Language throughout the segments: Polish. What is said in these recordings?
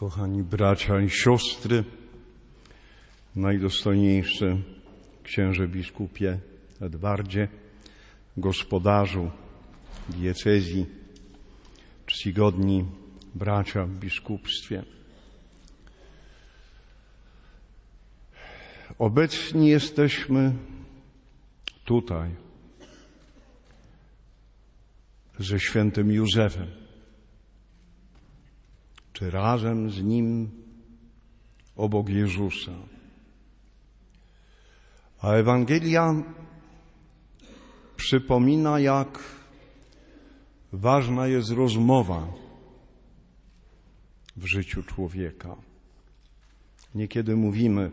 Kochani bracia i siostry, najdostojniejszy księże biskupie Edwardzie, gospodarzu diecezji, czcigodni bracia w biskupstwie. Obecni jesteśmy tutaj ze świętym Józefem, czy razem z nim obok Jezusa. A Ewangelia przypomina, jak ważna jest rozmowa w życiu człowieka. Niekiedy mówimy: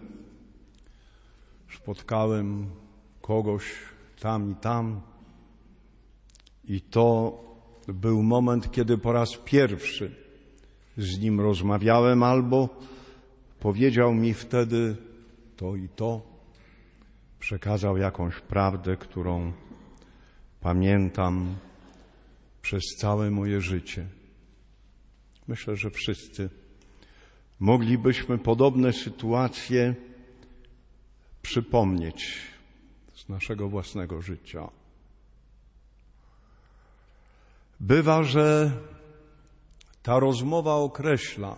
spotkałem kogoś tam i to był moment, kiedy po raz pierwszy z nim rozmawiałem, albo powiedział mi wtedy to i to, przekazał jakąś prawdę, którą pamiętam przez całe moje życie. Myślę, że wszyscy moglibyśmy podobne sytuacje przypomnieć z naszego własnego życia. Bywa, że ta rozmowa określa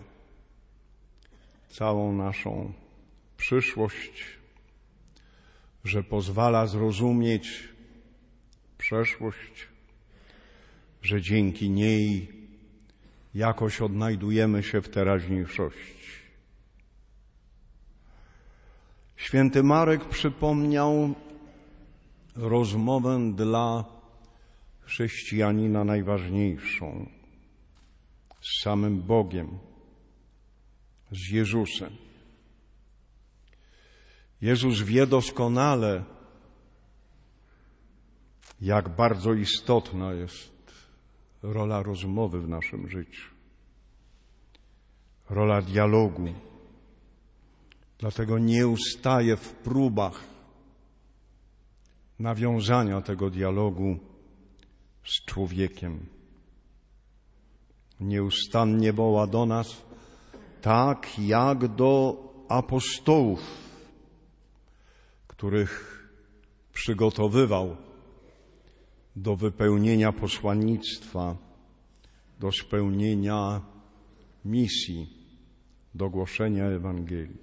całą naszą przyszłość, że pozwala zrozumieć przeszłość, że dzięki niej jakoś odnajdujemy się w teraźniejszości. Święty Marek przypomniał rozmowę dla chrześcijanina najważniejszą, z samym Bogiem, z Jezusem. Jezus wie doskonale, jak bardzo istotna jest rola rozmowy w naszym życiu, rola dialogu. Dlatego nie ustaje w próbach nawiązania tego dialogu z człowiekiem. Nieustannie woła do nas, tak jak do apostołów, których przygotowywał do wypełnienia posłannictwa, do spełnienia misji, do głoszenia Ewangelii.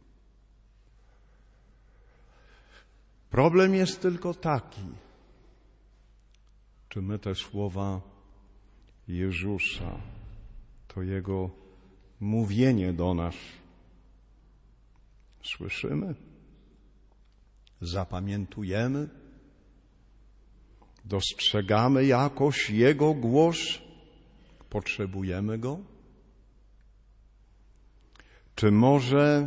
Problem jest tylko taki, czy my te słowa Jezusa, to Jego mówienie do nas słyszymy, zapamiętujemy, dostrzegamy jakoś Jego głos, potrzebujemy Go? Czy może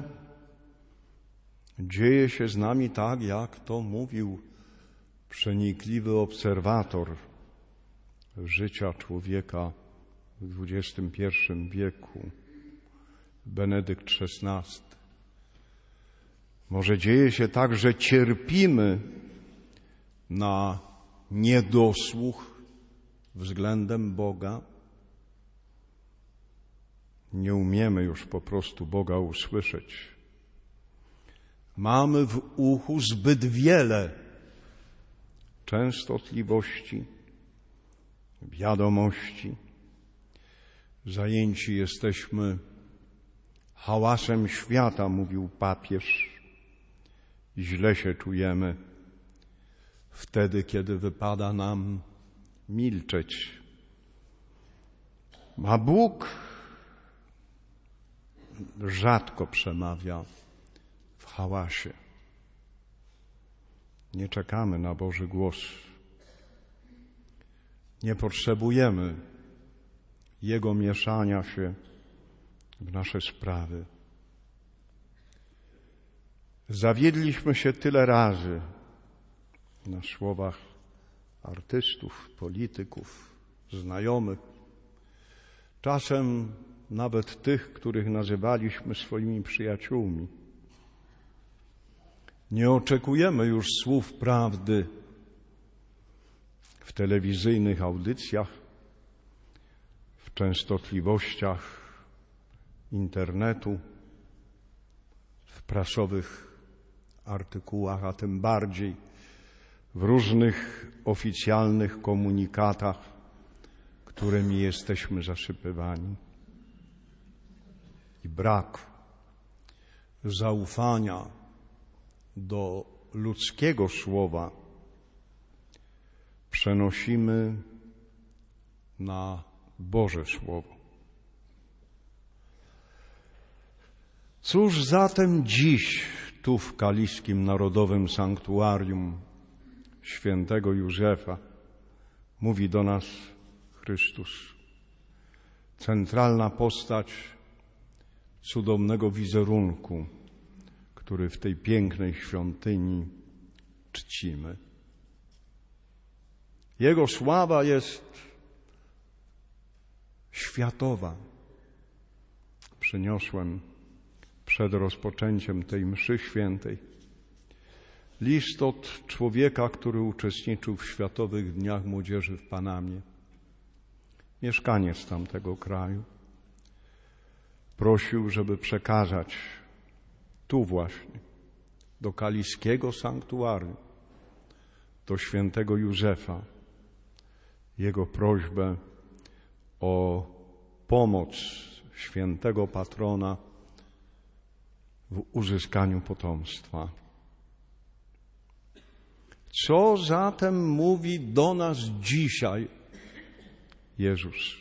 dzieje się z nami tak, jak to mówił przenikliwy obserwator życia człowieka w XXI wieku, Benedykt XVI. Może dzieje się tak, że cierpimy na niedosłuch względem Boga. Nie umiemy już po prostu Boga usłyszeć. Mamy w uchu zbyt wiele częstotliwości, wiadomości. Zajęci jesteśmy hałasem świata, mówił papież. Źle się czujemy wtedy, kiedy wypada nam milczeć. A Bóg rzadko przemawia w hałasie. Nie czekamy na Boży głos. Nie potrzebujemy Jego mieszania się w nasze sprawy. Zawiedliśmy się tyle razy na słowach artystów, polityków, znajomych, czasem nawet tych, których nazywaliśmy swoimi przyjaciółmi. Nie oczekujemy już słów prawdy w telewizyjnych audycjach, w częstotliwościach internetu, w prasowych artykułach, a tym bardziej w różnych oficjalnych komunikatach, którymi jesteśmy zasypywani. I brak zaufania do ludzkiego słowa przenosimy na Boże Słowo. Cóż zatem dziś tu w Kaliskim Narodowym Sanktuarium Świętego Józefa mówi do nas Chrystus? Centralna postać cudownego wizerunku, który w tej pięknej świątyni czcimy. Jego sława jest światowa. Przyniosłem przed rozpoczęciem tej mszy świętej list od człowieka, który uczestniczył w Światowych Dniach Młodzieży w Panamie. Mieszkaniec tamtego kraju. Prosił, żeby przekazać tu właśnie, do Kaliskiego Sanktuarium, do Świętego Józefa, jego prośbę o pomoc świętego patrona w uzyskaniu potomstwa. Co zatem mówi do nas dzisiaj Jezus?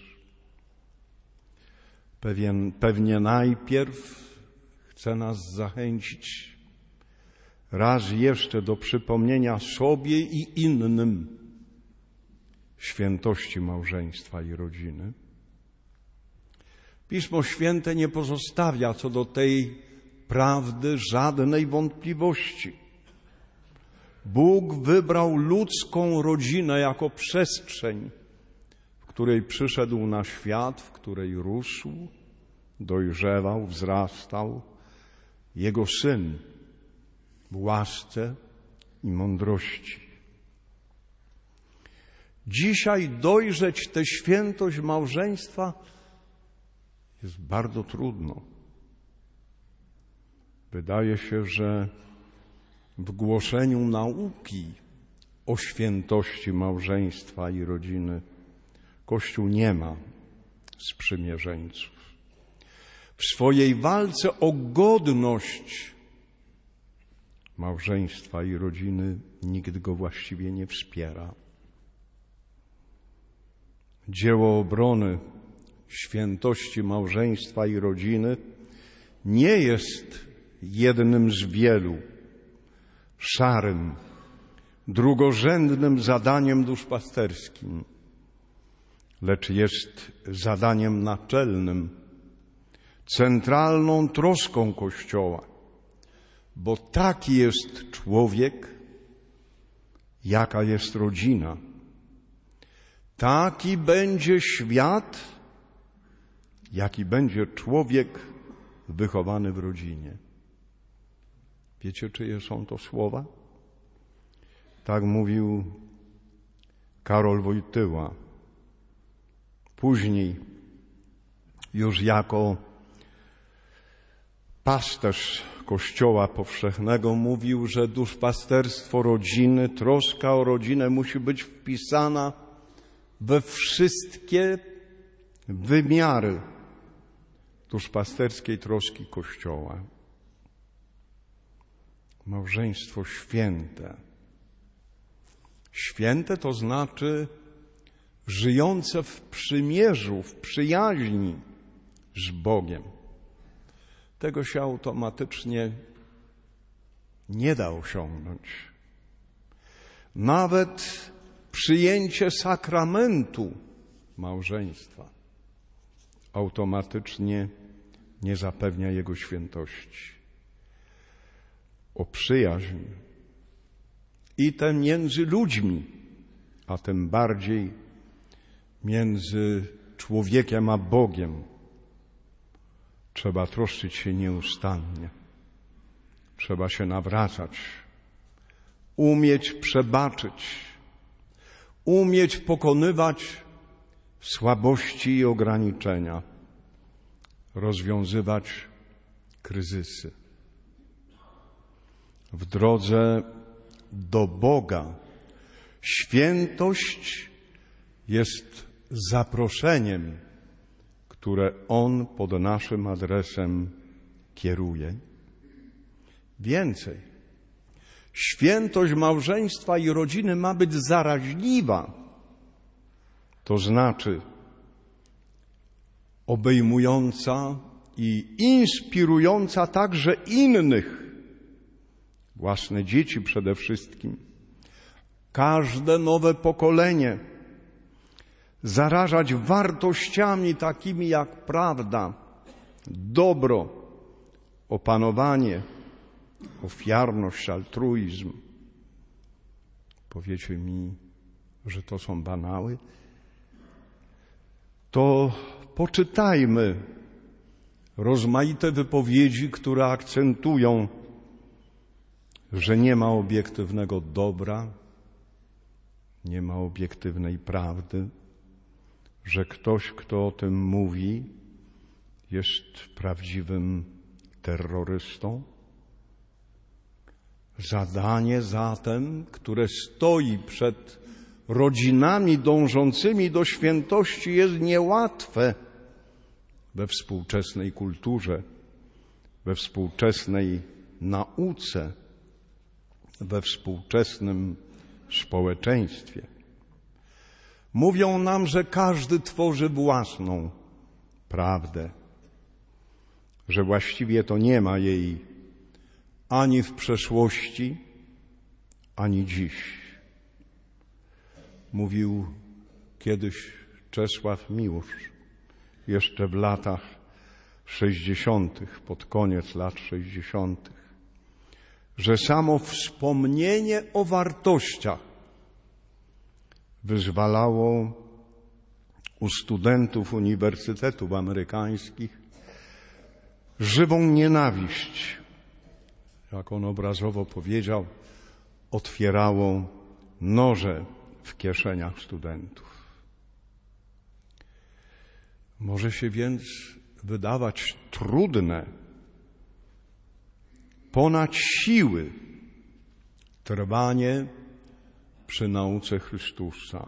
Pewnie najpierw chce nas zachęcić raz jeszcze do przypomnienia sobie i innym świętości małżeństwa i rodziny. Pismo Święte nie pozostawia co do tej prawdy żadnej wątpliwości. Bóg wybrał ludzką rodzinę jako przestrzeń, w której przyszedł na świat, w której rósł, dojrzewał, wzrastał Jego Syn w łasce i mądrości. Dzisiaj dojrzeć tę świętość małżeństwa jest bardzo trudno. Wydaje się, że w głoszeniu nauki o świętości małżeństwa i rodziny Kościół nie ma sprzymierzeńców. W swojej walce o godność małżeństwa i rodziny nikt go właściwie nie wspiera. Dzieło obrony świętości małżeństwa i rodziny nie jest jednym z wielu szarym, drugorzędnym zadaniem duszpasterskim, lecz jest zadaniem naczelnym, centralną troską Kościoła, bo taki jest człowiek, jaka jest rodzina. Taki będzie świat, jaki będzie człowiek wychowany w rodzinie. Wiecie, czyje są to słowa? Tak mówił Karol Wojtyła. Później, już jako pasterz Kościoła Powszechnego, mówił, że duszpasterstwo rodziny, troska o rodzinę musi być wpisana we wszystkie wymiary duszpasterskiej troski Kościoła. Małżeństwo święte. Święte to znaczy żyjące w przymierzu, w przyjaźni z Bogiem. Tego się automatycznie nie da osiągnąć. Nawet przyjęcie sakramentu małżeństwa automatycznie nie zapewnia jego świętości. O przyjaźń i tę między ludźmi, a tym bardziej między człowiekiem a Bogiem trzeba troszczyć się nieustannie. Trzeba się nawracać, umieć przebaczyć, umieć pokonywać słabości i ograniczenia, rozwiązywać kryzysy. W drodze do Boga świętość jest zaproszeniem, które On pod naszym adresem kieruje. Więcej, świętość małżeństwa i rodziny ma być zaraźliwa, to znaczy obejmująca i inspirująca także innych, własne dzieci przede wszystkim, każde nowe pokolenie, zarażać wartościami takimi jak prawda, dobro, opanowanie, ofiarność, altruizm. Powiecie mi, że to są banały? To poczytajmy rozmaite wypowiedzi, które akcentują, że nie ma obiektywnego dobra, nie ma obiektywnej prawdy, że ktoś, kto o tym mówi, jest prawdziwym terrorystą. Zadanie zatem, które stoi przed rodzinami dążącymi do świętości, jest niełatwe we współczesnej kulturze, we współczesnej nauce, we współczesnym społeczeństwie. Mówią nam, że każdy tworzy własną prawdę, że właściwie to nie ma jej ani w przeszłości, ani dziś. Mówił kiedyś Czesław Miłosz, jeszcze w latach 60., pod koniec lat 60., że samo wspomnienie o wartościach wyzwalało u studentów uniwersytetów amerykańskich żywą nienawiść. Jak on obrazowo powiedział, otwierało noże w kieszeniach studentów. Może się więc wydawać trudne, ponad siły trwanie przy nauce Chrystusa.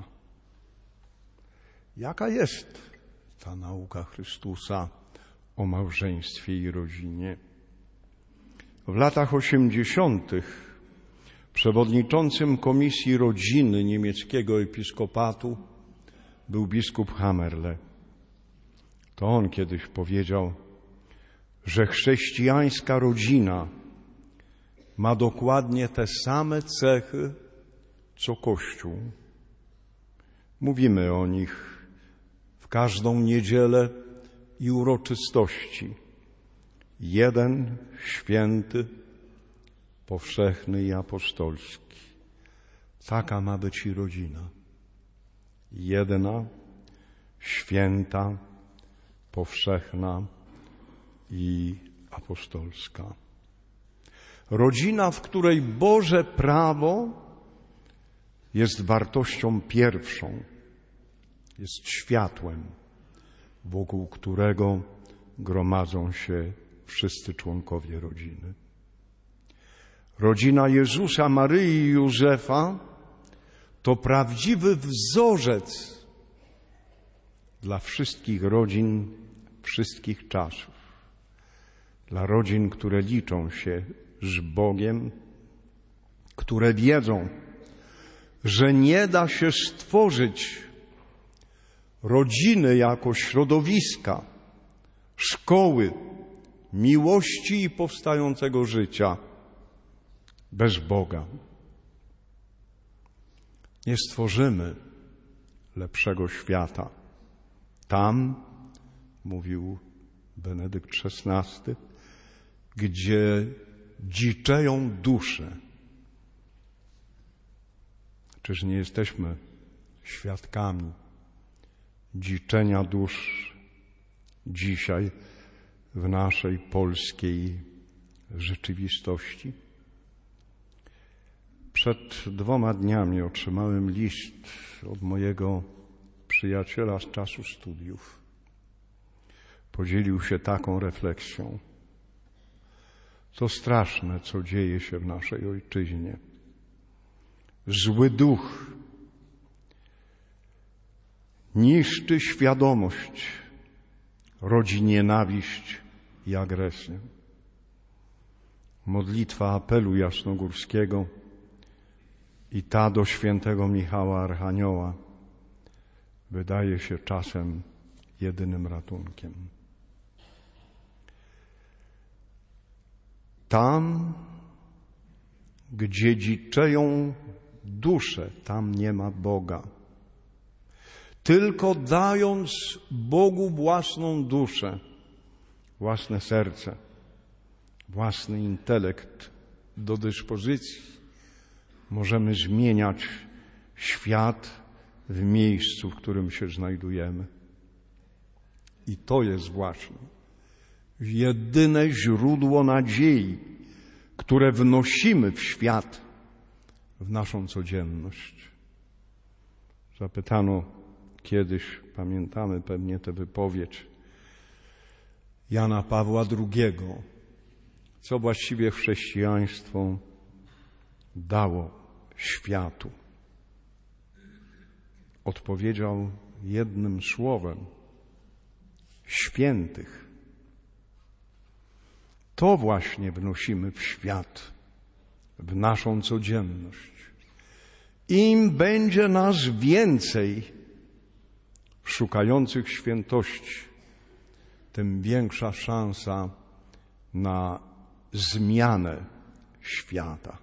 Jaka jest ta nauka Chrystusa o małżeństwie i rodzinie? W latach 80. przewodniczącym Komisji Rodziny niemieckiego episkopatu był biskup Hammerle. To on kiedyś powiedział, że chrześcijańska rodzina ma dokładnie te same cechy, co Kościół. Mówimy o nich w każdą niedzielę i uroczystości. Jeden święty, powszechny i apostolski. Taka ma być i rodzina. Jedna, święta, powszechna i apostolska. Rodzina, w której Boże prawo jest wartością pierwszą, jest światłem, wokół którego gromadzą się wszyscy członkowie rodziny. Rodzina Jezusa, Maryi i Józefa to prawdziwy wzorzec dla wszystkich rodzin wszystkich czasów. Dla rodzin, które liczą się z Bogiem, które wiedzą, że nie da się stworzyć rodziny jako środowiska, szkoły, miłości i powstającego życia bez Boga. Nie stworzymy lepszego świata. Tam, mówił Benedykt XVI, gdzie dziczeją dusze. Czyż nie jesteśmy świadkami dziczenia dusz dzisiaj w naszej polskiej rzeczywistości? Przed 2 dniami otrzymałem list od mojego przyjaciela z czasu studiów. podzielił się taką refleksją. To straszne, co dzieje się w naszej ojczyźnie. Zły duch niszczy świadomość, rodzi nienawiść i agresję. Modlitwa apelu jasnogórskiego i ta do świętego Michała Archanioła wydaje się czasem jedynym ratunkiem. Tam, gdzie dziczeją dusze, tam nie ma Boga. Tylko dając Bogu własną duszę, własne serce, własny intelekt do dyspozycji, możemy zmieniać świat w miejscu, w którym się znajdujemy. I to jest właśnie jedyne źródło nadziei, które wnosimy w świat, w naszą codzienność. Zapytano kiedyś, pamiętamy pewnie tę wypowiedź Jana Pawła II, co właściwie chrześcijaństwo dało światu. Odpowiedział jednym słowem: świętych. To właśnie wnosimy w świat, w naszą codzienność. Im będzie nas więcej szukających świętości, tym większa szansa na zmianę świata.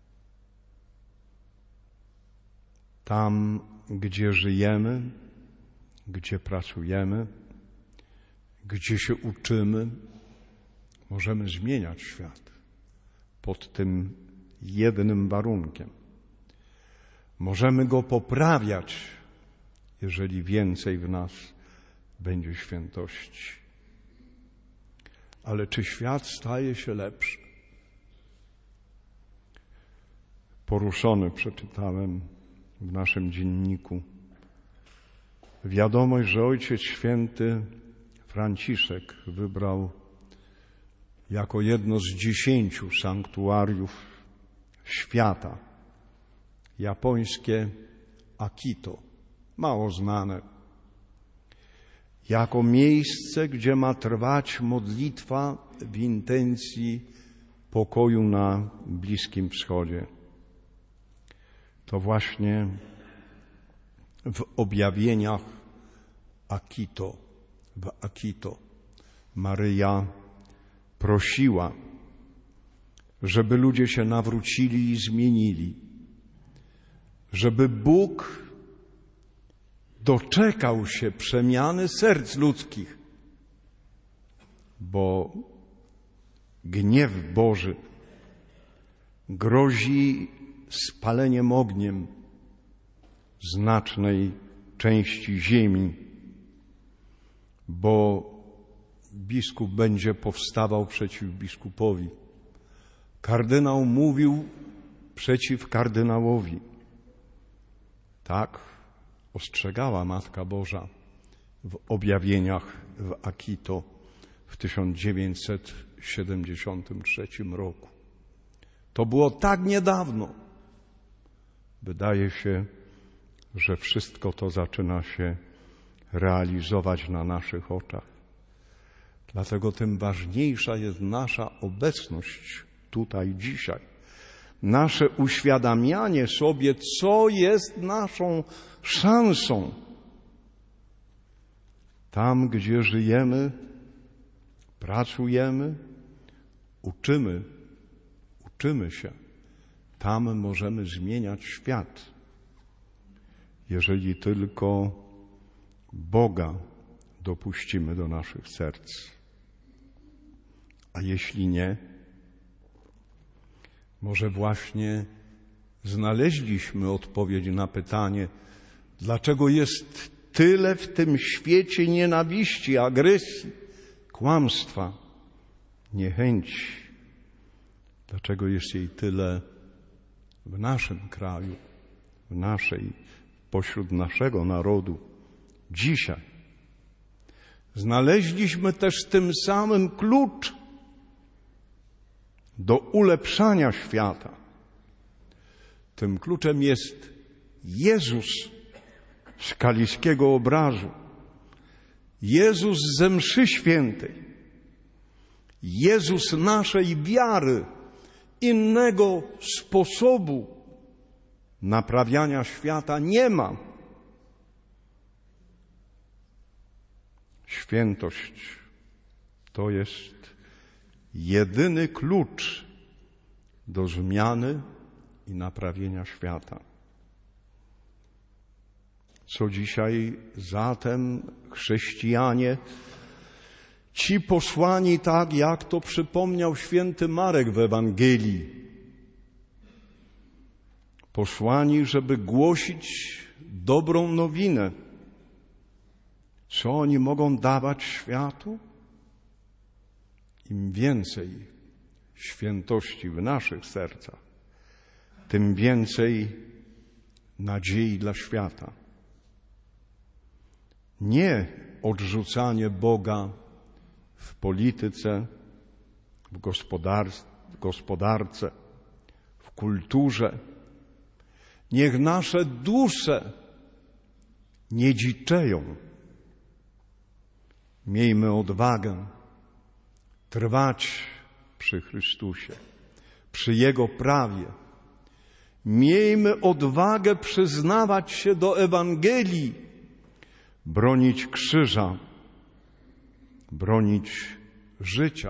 Tam, gdzie żyjemy, gdzie pracujemy, gdzie się uczymy, możemy zmieniać świat pod tym jednym warunkiem. Możemy go poprawiać, jeżeli więcej w nas będzie świętości. Ale czy świat staje się lepszy? Poruszony przeczytałem w naszym dzienniku wiadomość, że Ojciec Święty Franciszek wybrał jako jedno z 10 sanktuariów świata japońskie Akito, mało znane, jako miejsce, gdzie ma trwać modlitwa w intencji pokoju na Bliskim Wschodzie. To właśnie w objawieniach w Akito Maryja prosiła, żeby ludzie się nawrócili i zmienili, żeby Bóg doczekał się przemiany serc ludzkich, bo gniew Boży grozi spaleniem ogniem znacznej części ziemi, bo biskup będzie powstawał przeciw biskupowi. Kardynał mówił przeciw kardynałowi. Tak ostrzegała Matka Boża w objawieniach w Akito w 1973 roku. To było tak niedawno. Wydaje się, że wszystko to zaczyna się realizować na naszych oczach. Dlatego tym ważniejsza jest nasza obecność tutaj dzisiaj. Nasze uświadamianie sobie, co jest naszą szansą. Tam, gdzie żyjemy, pracujemy, uczymy się. Tam możemy zmieniać świat. Jeżeli tylko Boga dopuścimy do naszych serc. A jeśli nie, może właśnie znaleźliśmy odpowiedź na pytanie, dlaczego jest tyle w tym świecie nienawiści, agresji, kłamstwa, niechęci. Dlaczego jest jej tyle w naszym kraju, pośród naszego narodu, dzisiaj. Znaleźliśmy też tym samym klucz do ulepszania świata. Tym kluczem jest Jezus z kaliskiego obrazu, Jezus ze mszy świętej, Jezus naszej wiary. Innego sposobu naprawiania świata nie ma. Świętość to jest jedyny klucz do zmiany i naprawienia świata. Co dzisiaj zatem chrześcijanie, ci posłani, tak jak to przypomniał święty Marek w Ewangelii, posłani, żeby głosić dobrą nowinę. Co oni mogą dawać światu? Im więcej świętości w naszych sercach, tym więcej nadziei dla świata. Nie odrzucanie Boga w polityce, w gospodarce, w kulturze. Niech nasze dusze nie dziczeją. Miejmy odwagę trwać przy Chrystusie, przy Jego prawie. Miejmy odwagę przyznawać się do Ewangelii, bronić krzyża, bronić życia.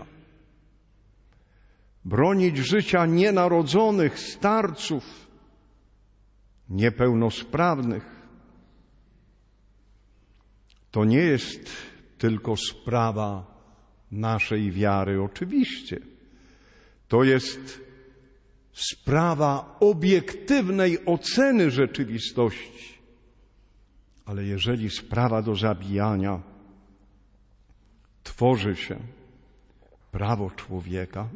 Bronić życia nienarodzonych, starców, niepełnosprawnych. To nie jest tylko sprawa naszej wiary, oczywiście. To jest sprawa obiektywnej oceny rzeczywistości. Ale jeżeli sprawa do zabijania tworzy się prawo człowieka,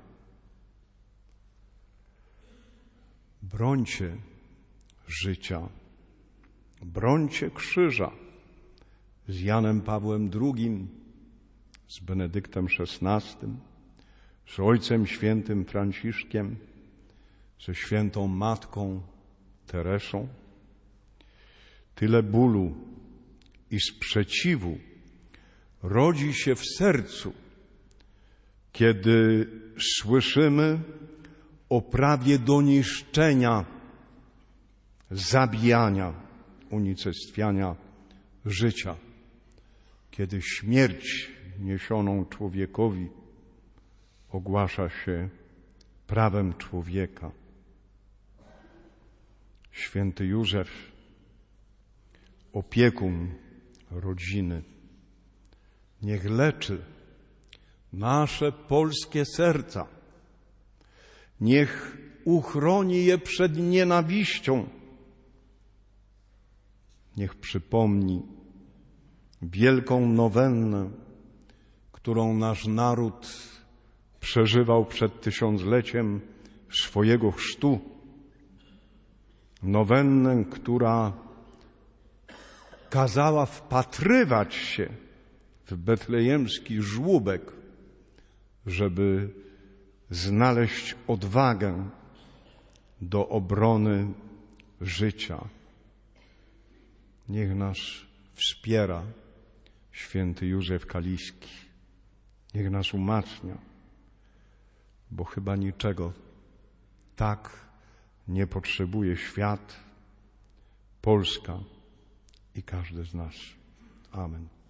brońcie życia, brońcie krzyża. Z Janem Pawłem II, z Benedyktem XVI, z Ojcem Świętym Franciszkiem, ze Świętą Matką Teresą. Tyle bólu i sprzeciwu rodzi się w sercu, kiedy słyszymy o prawie do niszczenia, zabijania, unicestwiania życia, kiedy śmierć niesioną człowiekowi ogłasza się prawem człowieka. Święty Józef, opiekun rodziny, niech leczy nasze polskie serca, niech uchroni je przed nienawiścią, niech przypomni wielką nowennę, którą nasz naród przeżywał przed 1000-leciem swojego chrztu. Nowennę, która kazała wpatrywać się w betlejemski żłóbek, żeby znaleźć odwagę do obrony życia. Niech nas wspiera święty Józef Kaliski. Niech nas umacnia, bo chyba niczego tak nie potrzebuje świat, Polska i każdy z nas. Amen.